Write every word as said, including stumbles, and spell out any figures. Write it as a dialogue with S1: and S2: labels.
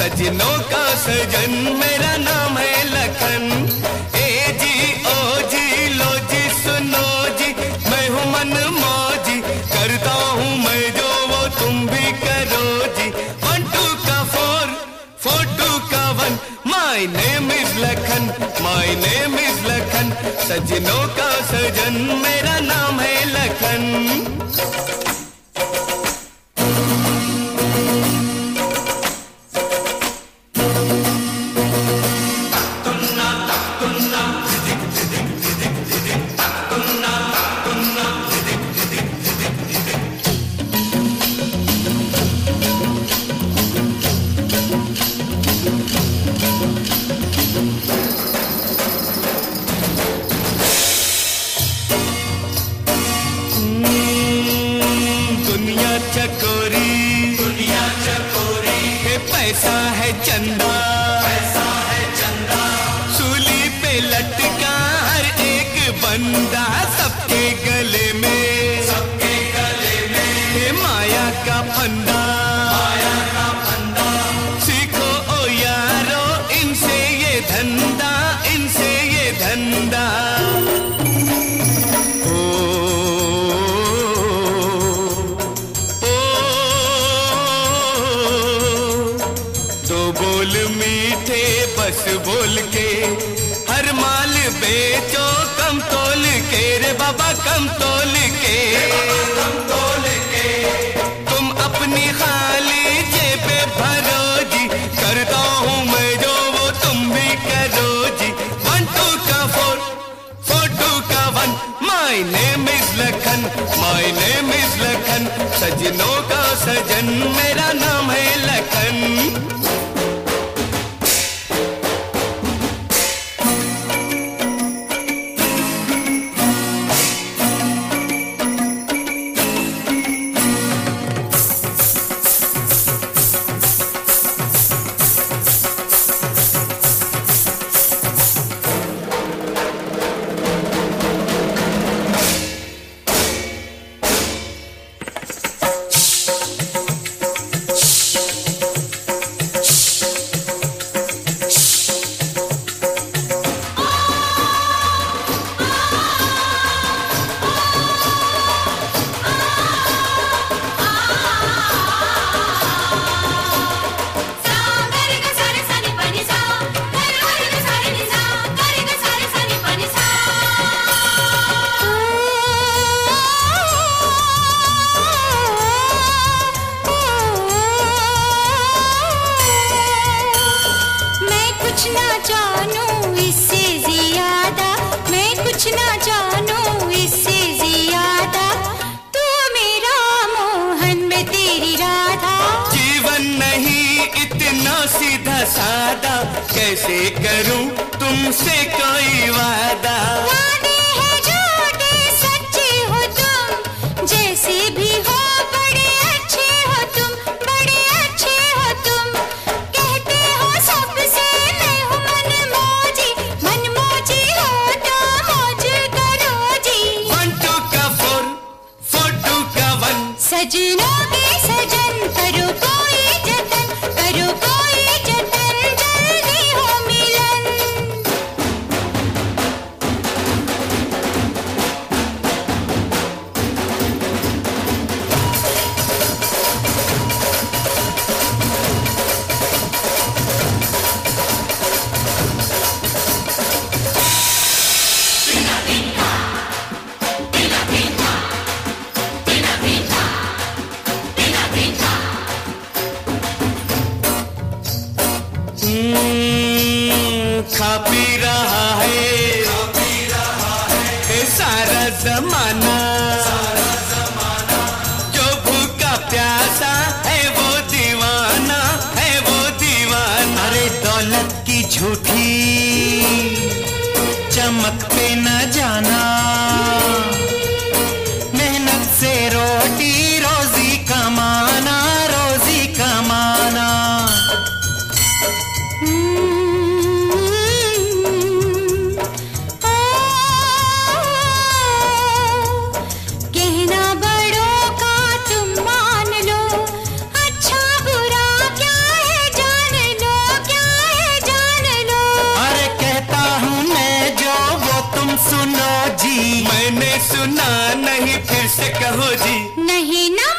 S1: सजनों का सजन मेरा नाम है लखन। ए जी ओ जी लो जी सुनो जी, मैं हूँ मन मौजी, करता हूँ मैं जो वो तुम भी करो जी। वन टू का फोर, फोर टू का one, my name is Lakhan, my name is Lakhan. सजनों का सजन मेरा नाम है लखन। चकोरी दुनिया चकोरी है, पैसा है चंदा, पैसा है चंदा, सूली पे लटका हर एक बंदा, सबके गले में, सबके गले में है माया का फंदा, माया का फंदा। सीखो ओ यारो इनसे ये धंधा, इनसे ये धंधा। बोल मीठे बस बोल के हर माल बेचो, कम तोल के रे बाबा कम तोल के, कम तोल के। तुम अपनी खाली जेबे भरो जी, करता हूँ मैं जो वो तुम भी करो जी। वन टू का फोर, फोर टू का one, my name is Lakhan, my name is Lakhan. सजनों का सजन मेरा नाम है लखन। सीधा सादा कैसे करूं तुमसे कोई वादा,
S2: वादे हैं झूठे सच्चे हो तुम, जैसे भी हो बड़े अच्छे हो तुम, बड़े अच्छे हो तुम। कहते हो सबसे मैं हूँ मन मौजी, मन मौजी हो तो मौज करो जी।
S1: वन टू का फोर, फोर टू का वन,
S2: सजनों के सजन करो कोई जतन, करो कोई जतन, जल्दी हो मिलन।
S1: खा पी रहा है, खा पी रहा है सारा जमाना, सारा जमाना। जो भूखा प्यासा है वो दीवाना, है वो दीवाना। अरे दौलत की झूठी चमक पे न जाना, मेहनत से रोटी रोजी कमाना, रोजी कमाना।
S2: जान लो
S1: सुना नहीं फिर से कहो जी।
S2: नहीं ना